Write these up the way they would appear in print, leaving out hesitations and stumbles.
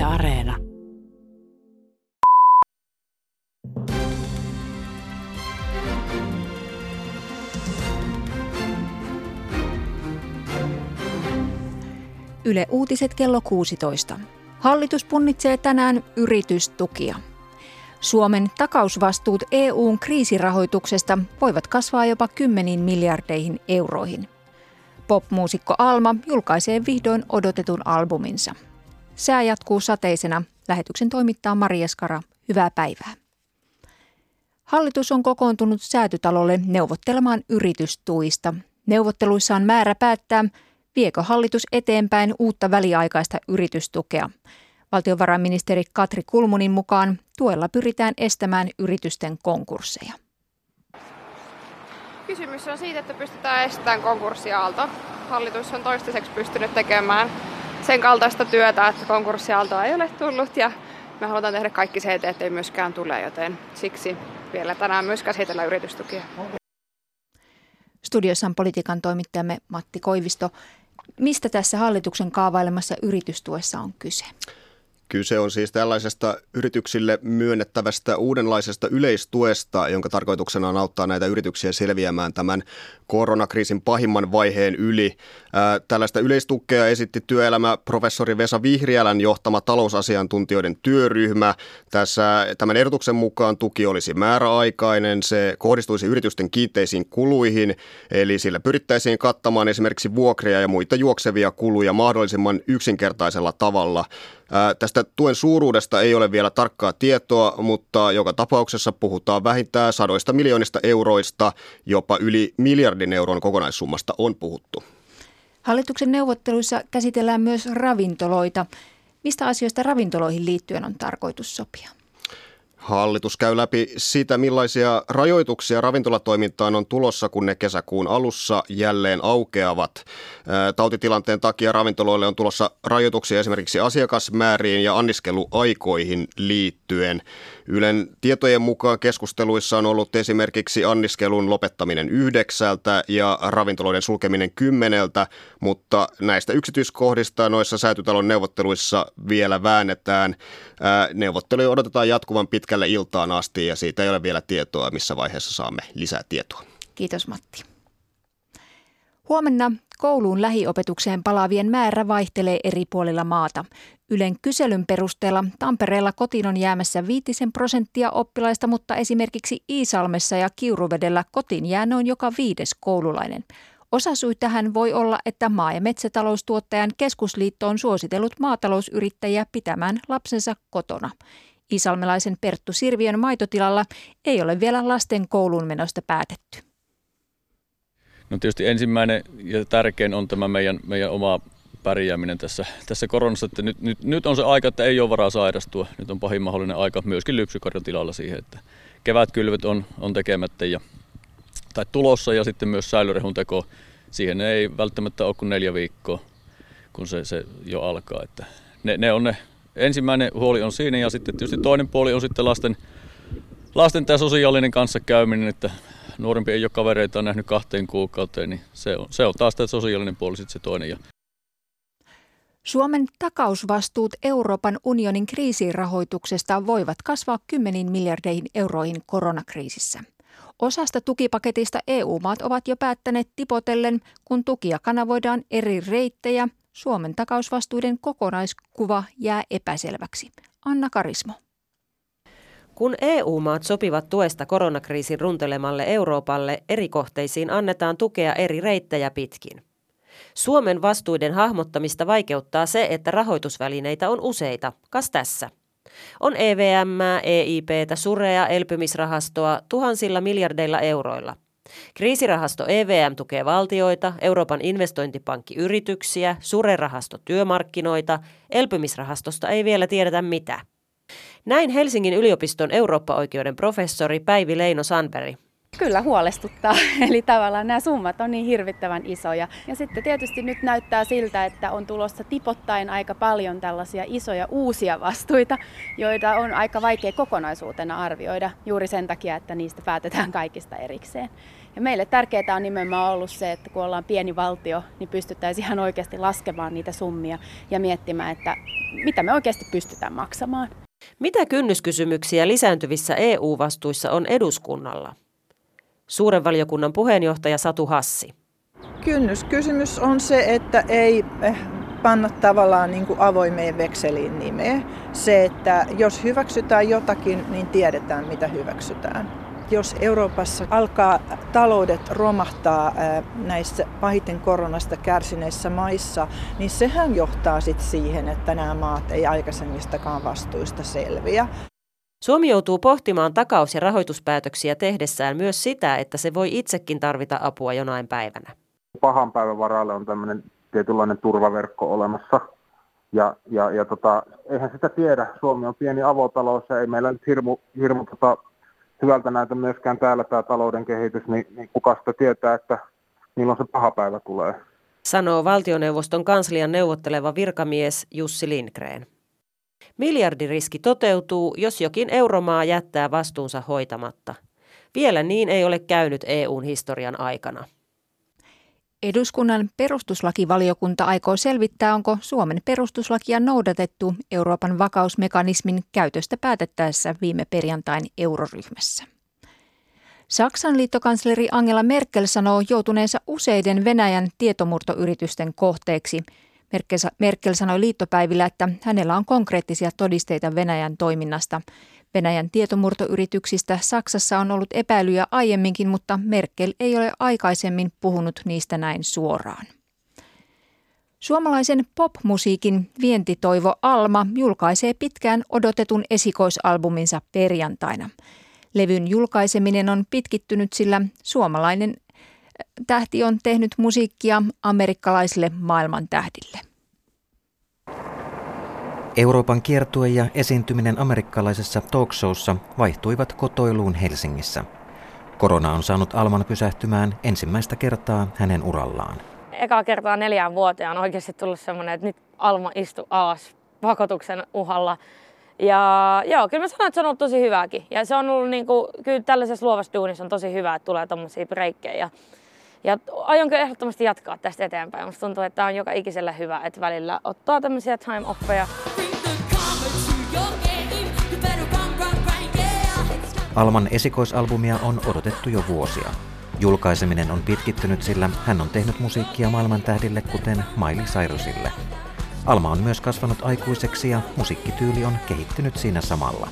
Areena. Yle Uutiset kello 16. Hallitus punnitsee tänään yritystukia. Suomen takausvastuut EU:n kriisirahoituksesta voivat kasvaa jopa 10 miljardeihin euroihin. Pop-muusikko Alma julkaisee vihdoin odotetun albuminsa. Sää jatkuu sateisena. Lähetyksen toimittaa Maria Skara. Hyvää päivää. Hallitus on kokoontunut Säätytalolle neuvottelemaan yritystuista. Neuvotteluissa on määrä päättää, viekö hallitus eteenpäin uutta väliaikaista yritystukea. Valtiovarainministeri Katri Kulmunin mukaan tuella pyritään estämään yritysten konkursseja. Kysymys on siitä, että pystytään estämään konkurssiaalto. Hallitus on toistaiseksi pystynyt tekemään sen kaltaista työtä, että konkurssiaaltoa ei ole tullut ja me halutaan tehdä kaikki se eteen, ettei myöskään tule, joten siksi vielä tänään myös käsitellään yritystukia. Studiossa on politiikan toimittajamme Matti Koivisto. Mistä tässä hallituksen kaavailemassa yritystuessa on kyse? Kyse on siis tällaisesta yrityksille myönnettävästä uudenlaisesta yleistuesta, jonka tarkoituksena on auttaa näitä yrityksiä selviämään tämän koronakriisin pahimman vaiheen yli. Tällaista yleistukea esitti työelämäprofessori Vesa Vihriälän johtama talousasiantuntijoiden työryhmä. Tämän ehdotuksen mukaan tuki olisi määräaikainen, se kohdistuisi yritysten kiinteisiin kuluihin, eli sillä pyrittäisiin kattamaan esimerkiksi vuokria ja muita juoksevia kuluja mahdollisimman yksinkertaisella tavalla. Tästä tuen suuruudesta ei ole vielä tarkkaa tietoa, mutta joka tapauksessa puhutaan vähintään 100 miljoonista euroista, jopa yli miljardin euron kokonaissummasta on puhuttu. Hallituksen neuvotteluissa käsitellään myös ravintoloita. Mistä asioista ravintoloihin liittyen on tarkoitus sopia? Hallitus käy läpi sitä, millaisia rajoituksia ravintolatoimintaan on tulossa, kun ne kesäkuun alussa jälleen aukeavat. Tautitilanteen takia ravintoloille on tulossa rajoituksia esimerkiksi asiakasmääriin ja anniskeluaikoihin liittyen. Ylen tietojen mukaan keskusteluissa on ollut esimerkiksi anniskelun lopettaminen 9 ja ravintoloiden sulkeminen 10, mutta näistä yksityiskohdista noissa Säätytalon neuvotteluissa vielä väännetään. Neuvotteluja odotetaan jatkuvan pitkälle iltaan asti ja siitä ei ole vielä tietoa, missä vaiheessa saamme lisää tietoa. Kiitos Matti. Huomenna kouluun lähiopetukseen palaavien määrä vaihtelee eri puolilla maata. Ylen kyselyn perusteella Tampereella kotiin on jäämässä 5% oppilaista, mutta esimerkiksi Iisalmessa ja Kiuruvedellä kotiin jää noin joka 5. koululainen. Osasyy tähän voi olla, että maa- ja metsätaloustuottajan keskusliitto on suositellut maatalousyrittäjiä pitämään lapsensa kotona. Iisalmelaisen Perttu Sirviön maitotilalla ei ole vielä lasten kouluun menosta päätetty. No tietysti ensimmäinen ja tärkein on tämä meidän oma pärjääminen tässä koronassa, että nyt on se aika, että ei ole varaa sairastua. Nyt on pahin mahdollinen aika myöskin lypsykarjatilalla siihen, että kevätkylvöt on tekemättä tai tulossa ja sitten myös säilörehun teko. Siihen ei välttämättä ole kuin 4 viikkoa, kun se jo alkaa. Että ne ensimmäinen huoli on siinä ja sitten tietysti toinen puoli on sitten lasten tämä sosiaalinen kanssakäyminen, että nuorempi ei ole kavereita, on nähnyt 2 kuukauteen, niin se on taas tämä sosiaalinen puoli sitten se toinen. Suomen takausvastuut Euroopan unionin kriisirahoituksesta voivat kasvaa 10 miljardeihin euroihin koronakriisissä. Osasta tukipaketista EU-maat ovat jo päättäneet tipotellen, kun tukia kanavoidaan eri reittejä. Suomen takausvastuiden kokonaiskuva jää epäselväksi. Anna Karismo. Kun EU-maat sopivat tuesta koronakriisin runtelemalle Euroopalle, eri kohteisiin annetaan tukea eri reittejä pitkin. Suomen vastuiden hahmottamista vaikeuttaa se, että rahoitusvälineitä on useita. Kas tässä? On EVM, EIP:tä, SUREa, elpymisrahastoa tuhansilla miljardeilla euroilla. Kriisirahasto EVM tukee valtioita, Euroopan investointipankki yrityksiä, SURE-rahasto työmarkkinoita, elpymisrahastosta ei vielä tiedetä mitä. Näin Helsingin yliopiston Eurooppa-oikeuden professori Päivi Leino-Sandberg. Kyllä huolestuttaa, eli tavallaan nämä summat on niin hirvittävän isoja. Ja sitten tietysti nyt näyttää siltä, että on tulossa tipoittain aika paljon tällaisia isoja uusia vastuita, joita on aika vaikea kokonaisuutena arvioida juuri sen takia, että niistä päätetään kaikista erikseen. Ja meille tärkeää on nimenomaan ollut se, että kun ollaan pieni valtio, niin pystyttäisiin ihan oikeasti laskemaan niitä summia ja miettimään, että mitä me oikeasti pystytään maksamaan. Mitä kynnyskysymyksiä lisääntyvissä EU-vastuissa on eduskunnalla? Suuren valiokunnan puheenjohtaja Satu Hassi. Kynnyskysymys on se, että ei panna tavallaan niin kuin avoimeen vekseliin nimeä. Se, että jos hyväksytään jotakin, niin tiedetään mitä hyväksytään. Jos Euroopassa alkaa taloudet romahtaa näissä pahiten koronasta kärsineissä maissa, niin sehän johtaa sitten siihen, että nämä maat ei aikaisemmistakaan vastuista selviä. Suomi joutuu pohtimaan takaus- ja rahoituspäätöksiä tehdessään myös sitä, että se voi itsekin tarvita apua jonain päivänä. Pahan päivän varalle on tämmöinen tietynlainen turvaverkko olemassa. Eihän sitä tiedä. Suomi on pieni avotalous ja ei meillä nyt hirmu hyvältä näytä myöskään täällä tämä talouden kehitys, niin kuka sitä tietää, että milloin se paha päivä tulee. Sanoo valtioneuvoston kanslian neuvotteleva virkamies Jussi Lindgren. Miljardiriski toteutuu, jos jokin euromaa jättää vastuunsa hoitamatta. Vielä niin ei ole käynyt EU:n historian aikana. Eduskunnan perustuslakivaliokunta aikoo selvittää, onko Suomen perustuslakia noudatettu Euroopan vakausmekanismin käytöstä päätettäessä viime perjantain euroryhmässä. Saksan liittokansleri Angela Merkel sanoo joutuneensa useiden Venäjän tietomurtoyritysten kohteeksi. Merkel sanoi liittopäivillä, että hänellä on konkreettisia todisteita Venäjän toiminnasta. Venäjän tietomurtoyrityksistä Saksassa on ollut epäilyjä aiemminkin, mutta Merkel ei ole aikaisemmin puhunut niistä näin suoraan. Suomalaisen popmusiikin vientitoivo Alma julkaisee pitkään odotetun esikoisalbuminsa perjantaina. Levyn julkaiseminen on pitkittynyt, sillä suomalainen tähti on tehnyt musiikkia amerikkalaisille maailmantähdille. Euroopan kiertue ja esiintyminen amerikkalaisessa talkshowssa vaihtuivat kotoiluun Helsingissä. Korona on saanut Alman pysähtymään ensimmäistä kertaa hänen urallaan. Ekaa kertaa 4 vuoteen on oikeasti tullut semmoinen, että nyt Alma istui alas pakotuksen uhalla. Ja joo, kyllä mä sanon, että se on ollut tosi hyvääkin. Ja se on ollut kyllä tällaisessa luovassa duunissa on tosi hyvä, että tulee tommosia breikkejä. Ja aion ehdottomasti jatkaa tästä eteenpäin. Musta tuntuu, että tämä on joka ikiselle hyvä, että välillä ottaa tämmöisiä time-offeja. Alman esikoisalbumia on odotettu jo vuosia. Julkaiseminen on pitkittynyt, sillä hän on tehnyt musiikkia maailmantähdille, kuten Miley Cyrusille. Alma on myös kasvanut aikuiseksi ja musiikkityyli on kehittynyt siinä samalla.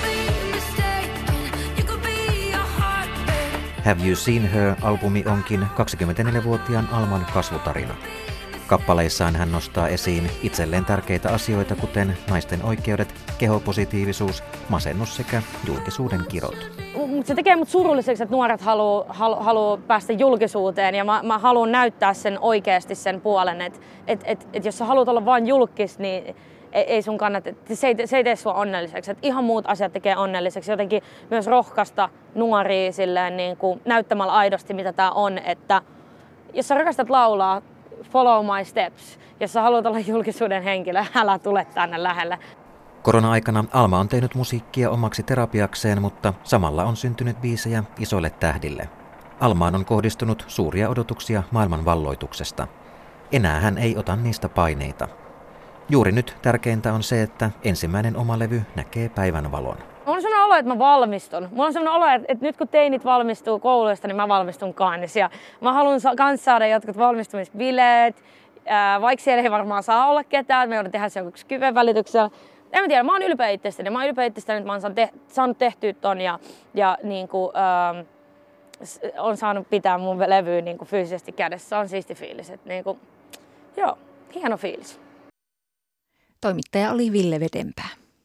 Have You Seen Her-albumi onkin 24-vuotiaan Alman kasvutarina. Kappaleissaan hän nostaa esiin itselleen tärkeitä asioita, kuten naisten oikeudet, kehopositiivisuus, masennus sekä julkisuuden kirot. Se tekee mut surulliseksi, että nuoret haluaa päästä julkisuuteen ja mä haluan näyttää sen oikeasti sen puolen, että jos sä haluat olla vain julkis, niin ei sun kannata, se ei tee sua onnelliseksi. Että ihan muut asiat tekee onnelliseksi. Jotenkin myös rohkaista nuoria silleen, niin kuin näyttämällä aidosti, mitä tää on. Että jos sä rakastat laulaa, follow my steps. Jos sä haluat olla julkisuuden henkilö, älä tule tänne lähelle. Korona-aikana Alma on tehnyt musiikkia omaksi terapiakseen, mutta samalla on syntynyt biisejä isoille tähdille. Almaan on kohdistunut suuria odotuksia maailman valloituksesta. Enää hän ei ota niistä paineita. Juuri nyt tärkeintä on se, että ensimmäinen oma levy näkee päivänvalon. Mulla on sellainen olo, että mä valmistun. Mulla on sellainen olo, että nyt kun teinit valmistuu kouluista, niin mä valmistun kanssa. Ja mä haluan kans saada jotkut valmistumisbileet, vaikka siellä ei varmaan saa olla ketään. Me joudun tehdä se joku Skypen välityksellä. En mä tiedä, mä oon ylpeä itsestäni. Mä oon ylpeä itsestäni, että mä oon saanut tehtyä ton ja niin kuin, on saanut pitää mun levyä niin kuin fyysisesti kädessä. Se on siisti fiilis. Että, niin kuin, joo, hieno fiilis. Toimittaja oli Ville Vedenpää.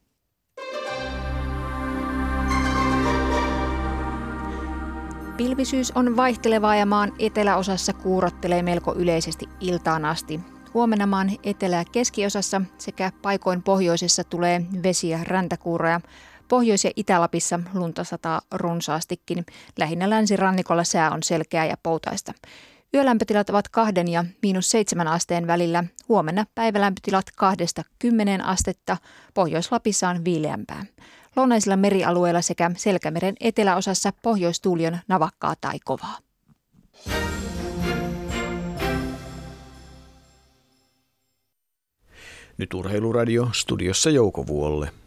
Pilvisyys on vaihtelevaa ja maan eteläosassa kuurottelee melko yleisesti iltaan asti. Huomenna maan etelä- ja keskiosassa sekä paikoin pohjoisessa tulee vesi- ja räntäkuuroja. Pohjois- ja Itä-Lapissa lunta sataa runsaastikin. Lähinnä länsirannikolla sää on selkeää ja poutaista. Yölämpötilat ovat 2 ja -7 asteen välillä. Huomenna päivälämpötilat 2–10 astetta. Pohjois-Lapissa on viileämpää. Lounaisilla merialueilla sekä Selkämeren eteläosassa pohjoistuuli on navakkaa tai kovaa. Nyt Urheiluradio, studiossa Jouko Vuolle.